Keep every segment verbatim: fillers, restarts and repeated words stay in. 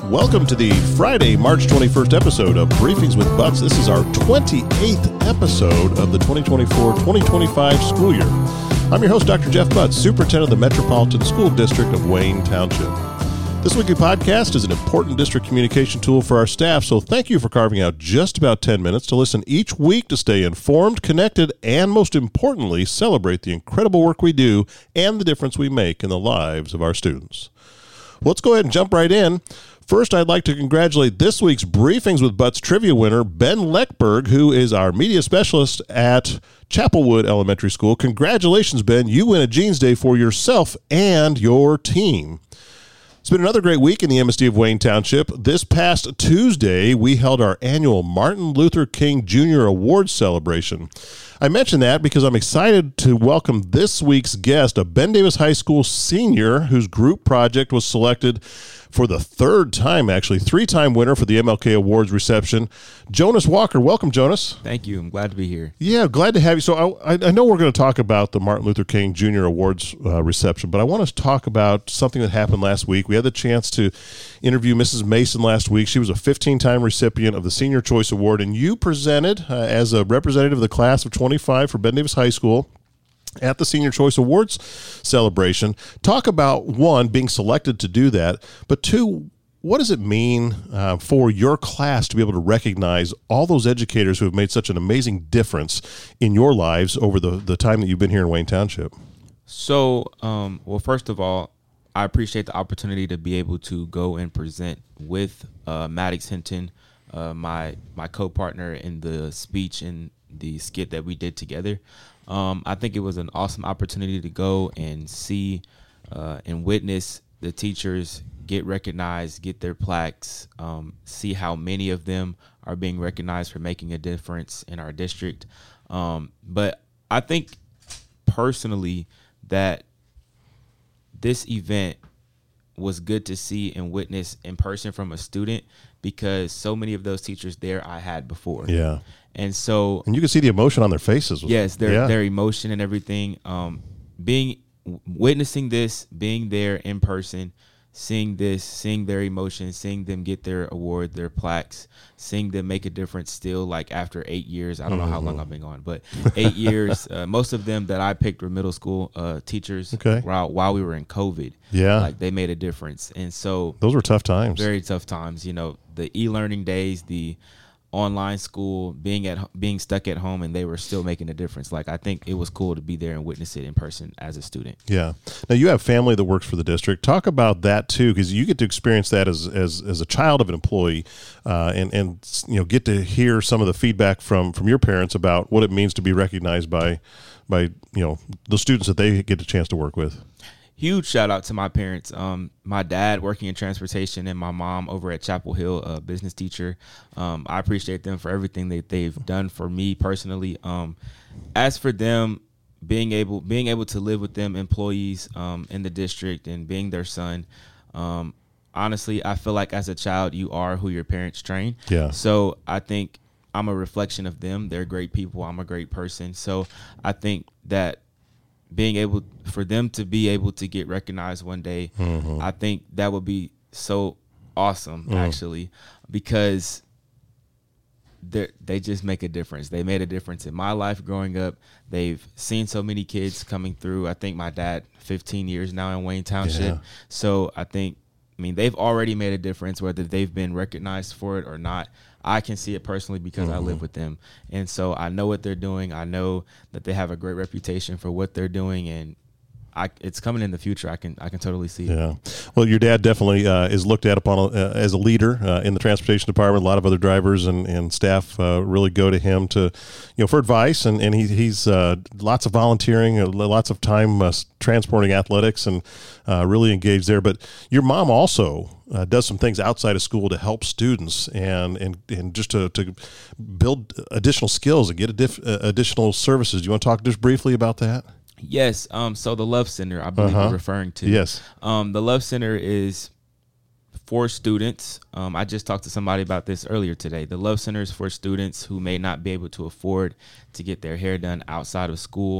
Welcome to the Friday, March twenty-first episode of Briefings with Butts. This is our twenty-eighth episode of the twenty twenty-four twenty twenty-five school year. I'm your host, Doctor Jeff Butts, Superintendent of the Metropolitan School District of Wayne Township. This weekly podcast is an important district communication tool for our staff, so thank you for carving out just about ten minutes to listen each week to stay informed, connected, and most importantly, celebrate the incredible work we do and the difference we make in the lives of our students. Well, let's go ahead and jump right in. First, I'd like to congratulate this week's Briefings with Butts trivia winner, Ben Leckberg, who is our media specialist at Chapelwood Elementary School. Congratulations, Ben. You win a Jeans Day for yourself and your team. It's been another great week in the M S D of Wayne Township. This past Tuesday, we held our annual Martin Luther King Junior Awards celebration. I mention that because I'm excited to welcome this week's guest, a Ben Davis High School senior whose group project was selected for the third time, actually, three-time winner for the M L K Awards reception. Jonas Walker. Welcome, Jonas. Thank you. I'm glad to be here. Yeah, glad to have you. So I, I know we're going to talk about the Martin Luther King Junior Awards uh, reception, but I want to talk about something that happened last week. We had the chance to interview Missus Mason last week. She was a fifteen-time recipient of the Senior Choice Award, and you presented uh, as a representative of the class of twenty-five for Ben Davis High School at the Senior Choice Awards celebration. Talk about, one, being selected to do that, but two, what does it mean uh, for your class to be able to recognize all those educators who have made such an amazing difference in your lives over the, the time that you've been here in Wayne Township? So, um, well, first of all, I appreciate the opportunity to be able to go and present with uh, Maddox Hinton, uh, my my co-partner in the speech and the skit that we did together. Um, I think it was an awesome opportunity to go and see uh, and witness the teachers get recognized, get their plaques, um, see how many of them are being recognized for making a difference in our district. Um, but I think personally that this event was good to see and witness in person from a student, because so many of those teachers there I had before. Yeah. And so, and you can see the emotion on their faces. Yes, their yeah. their emotion and everything. Um, being witnessing this, being there in person, seeing this, seeing their emotions, seeing them get their award, their plaques, seeing them make a difference still, like after eight years. I don't mm-hmm. know how long I've been gone, but eight years. Uh, most of them that I picked were middle school uh, teachers okay. while, while we were in COVID. Yeah. Like they made a difference. And so those were tough times. Very tough times. You know, the e-learning days, the online school, being at being stuck at home, and they were still making a difference. Like, I think it was cool to be there and witness it in person as a student. Yeah. Now, you have family that works for the district. Talk about that too, because you get to experience that as as as a child of an employee, uh, and and you know get to hear some of the feedback from from your parents about what it means to be recognized by by you know the students that they get a chance to work with. Huge shout out to my parents. Um, my dad working in transportation and my mom over at Chapel Hill, a business teacher. Um, I appreciate them for everything that they've done for me personally. Um, as for them being able being able to live with them employees um, in the district and being their son, um, honestly, I feel like as a child you are who your parents train. Yeah. So I think I'm a reflection of them. They're great people. I'm a great person. So I think that being able for them to be able to get recognized one day, mm-hmm. I think that would be so awesome, mm. actually, because they they just make a difference. They made a difference in my life growing up. They've seen so many kids coming through. I think my dad, fifteen years now in Wayne Township. Yeah. So I think, I mean, they've already made a difference, whether they've been recognized for it or not. I can see it personally because mm-hmm. I live with them. And so I know what they're doing. I know that they have a great reputation for what they're doing, and I, it's coming in the future. I can I can totally see it. Yeah. Well, your dad definitely uh, is looked at upon uh, as a leader uh, in the transportation department. A lot of other drivers and, and staff uh, really go to him to, you know, for advice, and and he, he's uh, lots of volunteering, uh, lots of time uh, transporting athletics, and uh, really engaged there. But your mom also Uh, does some things outside of school to help students and and, and just to, to build additional skills and get a diff, uh, additional services. Do you want to talk just briefly about that? Yes. Um. So the Love Center, I believe uh-huh. you're referring to. Yes. Um. The Love Center is for students. Um. I just talked to somebody about this earlier today. The Love Center is for students who may not be able to afford to get their hair done outside of school.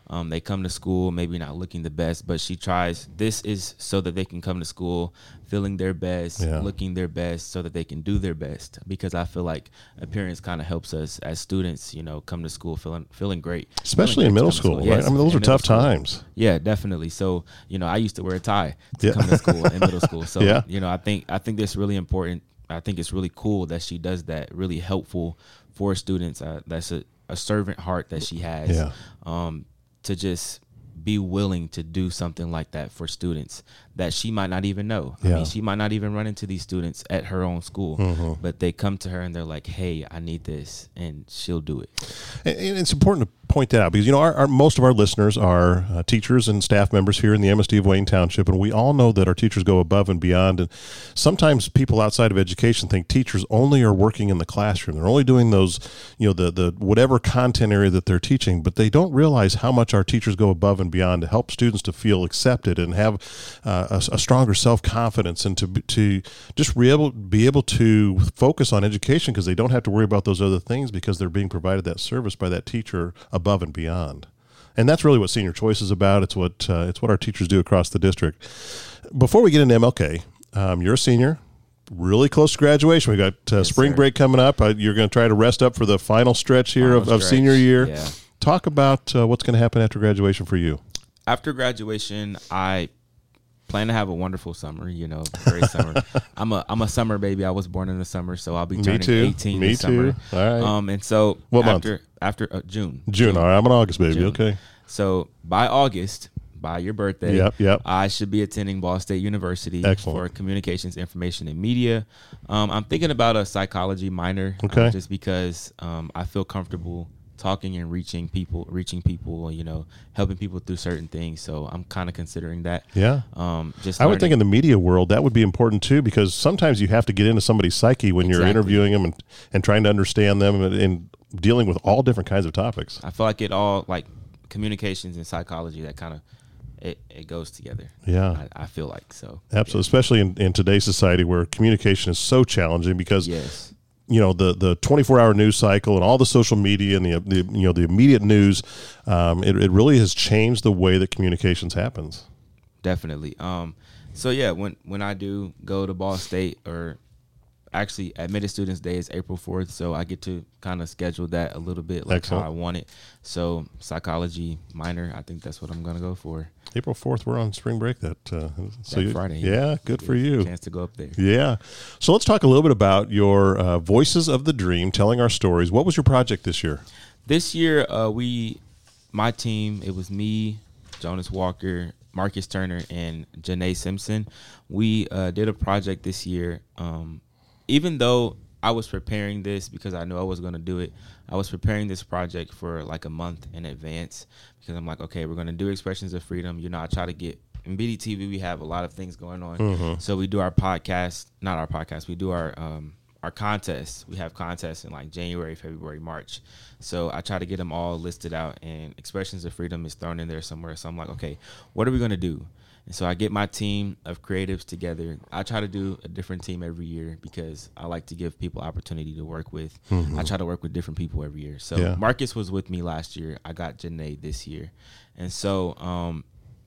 Um, they come to school maybe not looking the best, but she tries. This is so that they can come to school feeling their best, Yeah. looking their best, so that they can do their best. Because I feel like appearance kind of helps us as students, you know, come to school feeling feeling great, Especially feeling in great to middle come to school, right? Yes, I mean, those in are middle tough school. times. Yeah, definitely. So, you know, I used to wear a tie to Yeah. come to school in middle school. So, Yeah. you know, I think I think that's really important. I think it's really cool that she does that. Really helpful for students. Uh, that's a, a servant heart that she has. Yeah. Um, to just be willing to do something like that for students that she might not even know. I Yeah. mean, she might not even run into these students at her own school, Mm-hmm. but they come to her and they're like, "Hey, I need this," and she'll do it. And and it's important to point that out because, you know, our, our most of our listeners are uh, teachers and staff members here in the M S D of Wayne Township, and we all know that our teachers go above and beyond. And sometimes people outside of education think teachers only are working in the classroom. They're only doing those, you know, the, the whatever content area that they're teaching, but they don't realize how much our teachers go above and beyond to help students to feel accepted and have uh, a, a stronger self-confidence and to be- to just be able, be able to focus on education because they don't have to worry about those other things because they're being provided that service by that teacher above and beyond. And that's really what Senior Choice is about. It's what uh, it's what our teachers do across the district. Before we get into M L K, um, you're a senior, really close to graduation. We got uh, Yes, spring sir. break coming up. Uh, you're going to try to rest up for the final stretch here Final of, of stretch. senior year. Yeah. Talk about uh, what's going to happen after graduation for you. After graduation, I plan to have a wonderful summer. You know, great summer. I'm a I'm a summer baby. I was born in the summer, so I'll be Me turning too. eighteen Me this summer. too. All right. Um, and so What month? after after uh, June. June. All right, I'm an August baby. June. Okay. So by August, by your birthday, Yep, yep. I should be attending Ball State University Excellent. for communications, information, and media. Um, I'm thinking about a psychology minor, uh, Okay. just because um, I feel comfortable talking and reaching people, reaching people, you know, helping people through certain things. So I'm kind of considering that. Yeah. Um, just I would think learning- in the media world that would be important too, because sometimes you have to get into somebody's psyche when you're Exactly. interviewing them and, and trying to understand them and, and dealing with all different kinds of topics. I feel like it all like communications and psychology that kind of it, it goes together. Yeah. I, I feel like so. Absolutely, especially in, in today's society where communication is so challenging because Yes. you know the the twenty-four hour news cycle and all the social media and the, the you know the immediate news, um, it, it really has changed the way that communications happens. Definitely. Um, so yeah, when when I do go to Ball State, or actually admitted students day is April fourth, so I get to kind of schedule that a little bit like Excellent. how I want it. So psychology minor, I think that's what I'm gonna go for. April fourth, we're on spring break. That uh, so That you- Friday. Yeah, good for you. Chance to go up there. Yeah. So let's talk a little bit about your uh, Voices of the Dream, telling our stories. What was your project this year? This year, uh, we, my team, it was me, Jonas Walker, Marcus Turner, and Janae Simpson. We uh, did a project this year. Um, even though I was preparing this because I knew I was going to do it, I was preparing this project for like a month in advance because I'm like, okay, we're going to do Expressions of Freedom. You know, I try to get, in B D T V, we have a lot of things going on. Mm-hmm. So we do our podcast, not our podcast, we do our um, our contests. We have contests in like January, February, March. So I try to get them all listed out, and Expressions of Freedom is thrown in there somewhere. So I'm like, okay, what are we going to do? And so I get my team of creatives together. I try to do a different team every year because I like to give people opportunity to work with. Mm-hmm. I try to work with different people every year. So Yeah. Marcus was with me last year. I got Janae this year. And so um,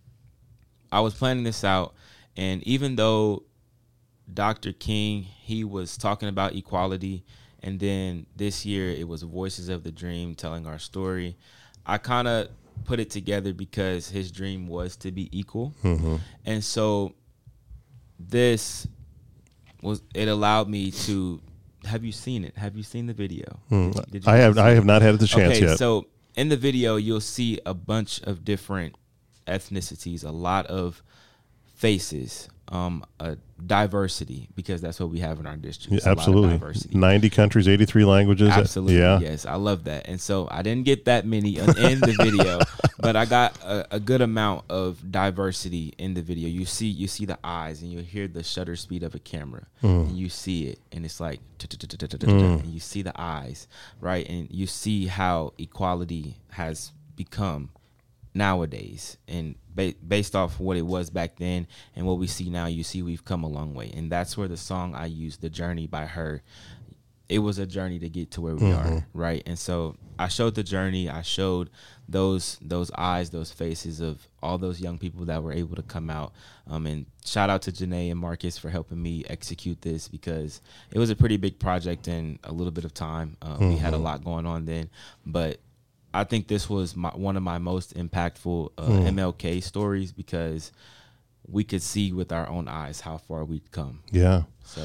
I was planning this out. And even though Doctor King, he was talking about equality, and then this year it was Voices of the Dream, telling our story, I kind of put it together because his dream was to be equal. Mm-hmm. And so this was, it allowed me to, have you seen it? Have you seen the video? Mm. Did- did you I have see I it? have not had the chance Okay, yet. so in the video, you'll see a bunch of different ethnicities, a lot of faces, um, a diversity, because that's what we have in our district. Yeah, It's a lot of absolutely. diversity. ninety countries, eighty-three languages. Absolutely, Yeah. yes, I love that. And so I didn't get that many in in the video, but I got a, a good amount of diversity in the video. You see, you see the eyes, and you hear the shutter speed of a camera, and you see it, and it's like, and you see the eyes, right, and you see how equality has become nowadays, and ba- based off what it was back then and what we see now, you see we've come a long way. And that's where the song I used, The Journey by her, it was a journey to get to where we Mm-hmm. are, right? And so I showed the journey. I showed those those eyes, those faces of all those young people that were able to come out. Um, and shout out to Janae and Marcus for helping me execute this, because it was a pretty big project in a little bit of time. Um, mm-hmm. We had a lot going on then, but I think this was my, one of my most impactful uh, mm. M L K stories, because we could see with our own eyes how far we'd come. Yeah. So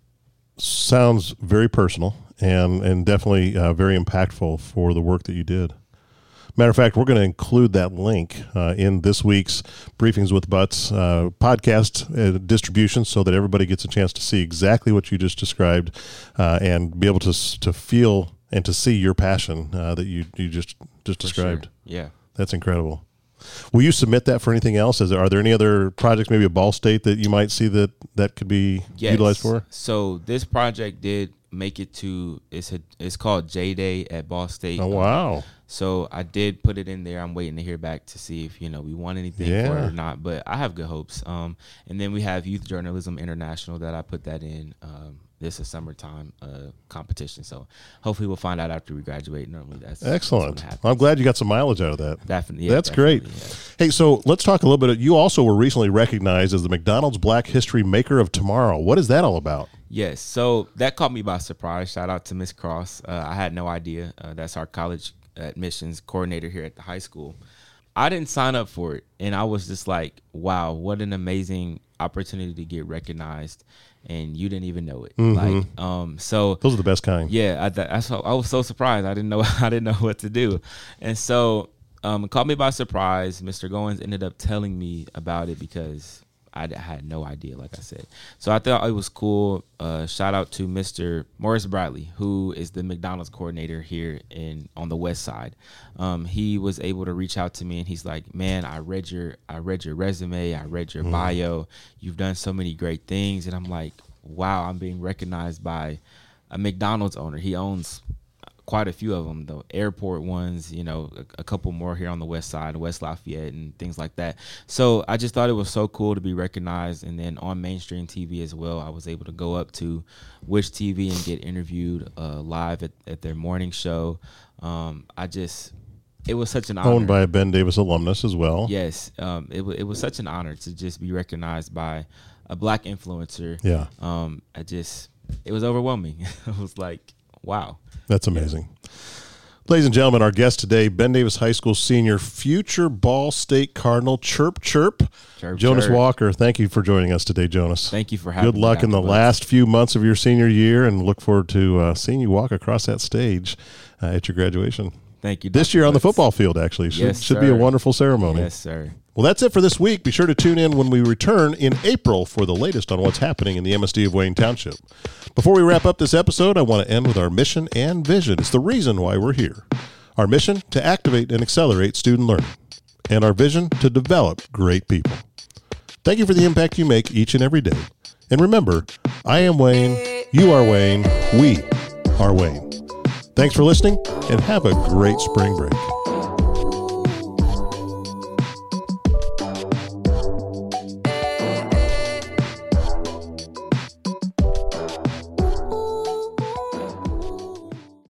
sounds very personal and, and definitely uh, very impactful for the work that you did. Matter of fact, we're going to include that link uh, in this week's Briefings with Butts uh, podcast uh, distribution, so that everybody gets a chance to see exactly what you just described uh, and be able to to feel and to see your passion uh, that you, you just, just described. Sure. Yeah. That's incredible. Will you submit that for anything else? Is there, are there any other projects, maybe at Ball State, that you might see that, that could be yes. utilized for? So this project did make it to, it's a, it's called J-Day at Ball State. Oh, wow. Um, so I did put it in there. I'm waiting to hear back to see if, you know, we want anything yeah. for it or not, but I have good hopes. Um, and then we have Youth Journalism International that I put that in. Um, this is summertime uh, competition. So hopefully we'll find out after we graduate. Normally that's excellent. That's I'm glad you got some mileage out of that. Definitely. Yeah, that's definitely, great. Yeah. Hey, so let's talk a little bit. You also were recently recognized as the McDonald's Black History Maker of Tomorrow. What is that all about? Yes. So that caught me by surprise. Shout out to Miss Cross. Uh, I had no idea. Uh, that's our college admissions coordinator here at the high school. I didn't sign up for it. And I was just like, wow, what an amazing opportunity to get recognized. And you didn't even know it. Mm-hmm. Like, um, so those are the best kind. Yeah, I, I, so, I was so surprised. I didn't know. I didn't know what to do, and so um, it caught me by surprise. Mister Goins ended up telling me about it because I, I had no idea. Like I said, so I thought it was cool. Uh, shout out to Mister Morris Bradley, who is the McDonald's coordinator here in on the West Side. Um, he was able to reach out to me, and he's like, "Man, I read your I read your resume. I read your mm. bio. You've done so many great things." And I'm like, wow, I'm being recognized by a McDonald's owner. He owns quite a few of them, the airport ones, you know, a, a couple more here on the West Side, West Lafayette, and things like that. So I just thought it was so cool to be recognized. And then on mainstream T V as well, I was able to go up to Wish T V and get interviewed uh, live at, at their morning show. Um, I just... It was such an honor. Owned by a Ben Davis alumnus as well. Yes. Um, it, w- it was such an honor to just be recognized by a Black influencer. Yeah. Um, I just, it was overwhelming. I was like, wow. That's amazing. Yeah. Ladies and gentlemen, our guest today, Ben Davis High School senior, future Ball State Cardinal, chirp, chirp, chirp Jonas chirp. Walker. Thank you for joining us today, Jonas. Thank you for having me. Good luck in the last few months of your senior year, and look forward to uh, seeing you walk across that stage uh, at your graduation. Thank you. This year on the football field, actually. Should, yes, should be a wonderful ceremony. Yes, sir. Well, that's it for this week. Be sure to tune in when we return in April for the latest on what's happening in the M S D of Wayne Township. Before we wrap up this episode, I want to end with our mission and vision. It's the reason why we're here. Our mission, to activate and accelerate student learning. And our vision, to develop great people. Thank you for the impact you make each and every day. And remember, I am Wayne, you are Wayne, we are Wayne. Thanks for listening, and have a great spring break.